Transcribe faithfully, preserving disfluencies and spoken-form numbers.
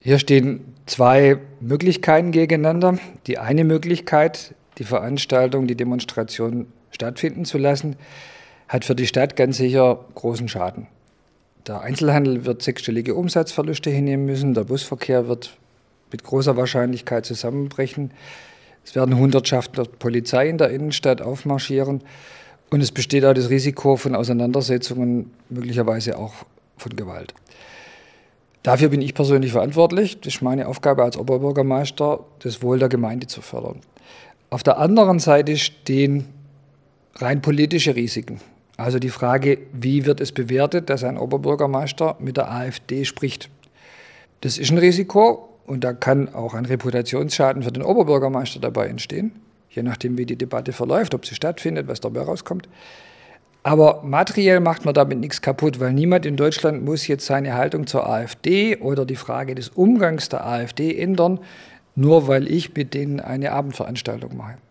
Hier stehen zwei Möglichkeiten gegeneinander. Die eine Möglichkeit, die Veranstaltung, die Demonstration stattfinden zu lassen, hat für die Stadt ganz sicher großen Schaden. Der Einzelhandel wird sechsstellige Umsatzverluste hinnehmen müssen, der Busverkehr wird mit großer Wahrscheinlichkeit zusammenbrechen, es werden Hundertschaften der Polizei in der Innenstadt aufmarschieren und es besteht auch das Risiko von Auseinandersetzungen, möglicherweise auch von Gewalt. Dafür bin ich persönlich verantwortlich. Das ist meine Aufgabe als Oberbürgermeister, das Wohl der Gemeinde zu fördern. Auf der anderen Seite stehen rein politische Risiken. Also die Frage, wie wird es bewertet, dass ein Oberbürgermeister mit der AfD spricht. Das ist ein Risiko und da kann auch ein Reputationsschaden für den Oberbürgermeister dabei entstehen, je nachdem, wie die Debatte verläuft, ob sie stattfindet, was dabei rauskommt. Aber materiell macht man damit nichts kaputt, weil niemand in Deutschland muss jetzt seine Haltung zur AfD oder die Frage des Umgangs der AfD ändern, nur weil ich mit denen eine Abendveranstaltung mache.